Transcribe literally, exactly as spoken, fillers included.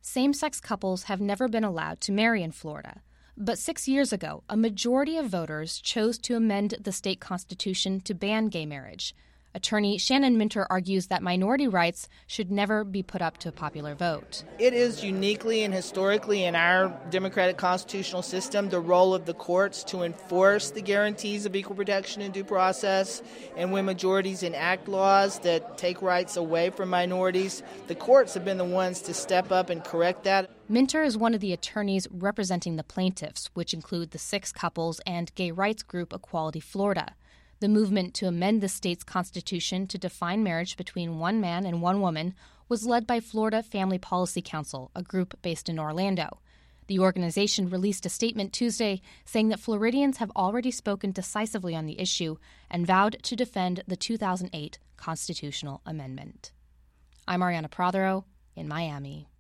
Same-sex couples have never been allowed to marry in Florida. But six years ago, a majority of voters chose to amend the state constitution to ban gay marriage. Attorney Shannon Minter argues that minority rights should never be put up to a popular vote. It is uniquely and historically in our democratic constitutional system the role of the courts to enforce the guarantees of equal protection and due process. And when majorities enact laws that take rights away from minorities, the courts have been the ones to step up and correct that. Minter is one of the attorneys representing the plaintiffs, which include the six couples and gay rights group Equality Florida. The movement to amend the state's constitution to define marriage between one man and one woman was led by Florida Family Policy Council, a group based in Orlando. The organization released a statement Tuesday saying that Floridians have already spoken decisively on the issue and vowed to defend the two thousand eight constitutional amendment. I'm Ariana Prothero in Miami.